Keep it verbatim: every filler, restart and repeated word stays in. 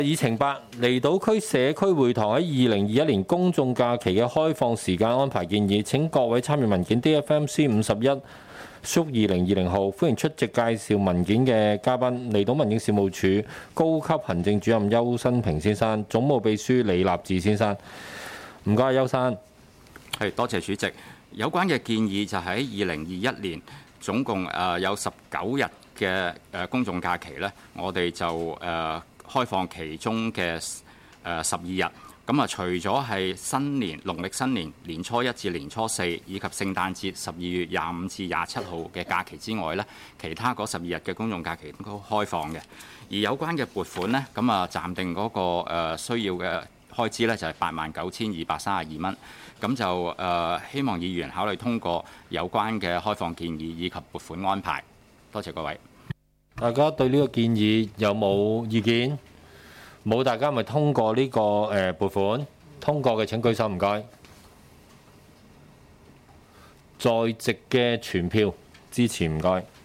議程八，離島區社區會堂喺二零二一年公眾假期嘅開放時間安排建議，請各位參與文件 D F M C 五十一 縮二零二零號，歡迎出席介紹文件嘅嘉賓，離島民政事務處高級行政主任邱新平先生、總務秘書李立志先生。唔該，邱生。 係，多謝主席。有關嘅建議就喺二零二一年總共誒有十九日嘅誒公眾假期咧，我哋就誒開放其中嘅誒十二日。咁啊，除咗係新年農曆新年年初一至年初四，以及聖誕節十二月廿五至廿七號嘅假期之外咧，其他嗰十二日嘅公眾假期都開放嘅。而有關嘅撥款咧，咁啊暫定嗰個誒需要嘅開支咧就係八萬九千二百三十二蚊。咁就誒、呃、希望議員考慮通過有關嘅開放建議以及撥款安排。多謝各位。 大家對呢個建議有冇意見？冇，大家咪通過呢、這個誒、呃、撥款。通過嘅請舉手，唔該。在席嘅全票支持，唔該。